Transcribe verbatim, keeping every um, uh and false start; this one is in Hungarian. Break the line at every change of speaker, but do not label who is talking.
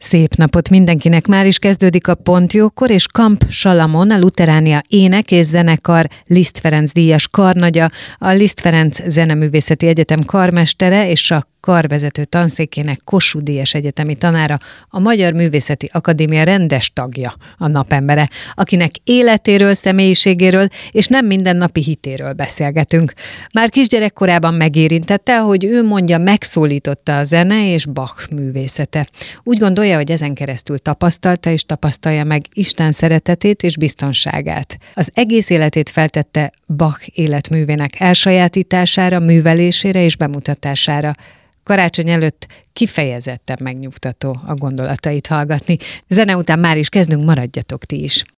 Szép napot mindenkinek! Már is kezdődik a Pontjókor, és Kamp Salamon, a Luteránia ének- és zenekar Liszt Ferenc díjas karnagya, a Liszt Ferenc Zeneművészeti Egyetem karmestere és a karvezető tanszékének Kossuth díjas egyetemi tanára, a Magyar Művészeti Akadémia rendes tagja, a napembere, akinek életéről, személyiségéről és nem mindennapi hitéről beszélgetünk. Már kisgyerekkorában megérintette, ahogy ő mondja, megszólította a zene és Bach művészete. Úgy gondolja, hogy ezen keresztül tapasztalta és tapasztalja meg Isten szeretetét és biztonságát. Az egész életét feltette Bach életművének elsajátítására, művelésére és bemutatására. Karácsony előtt kifejezetten megnyugtató a gondolatait hallgatni. Zene után már is kezdünk, maradjatok ti is.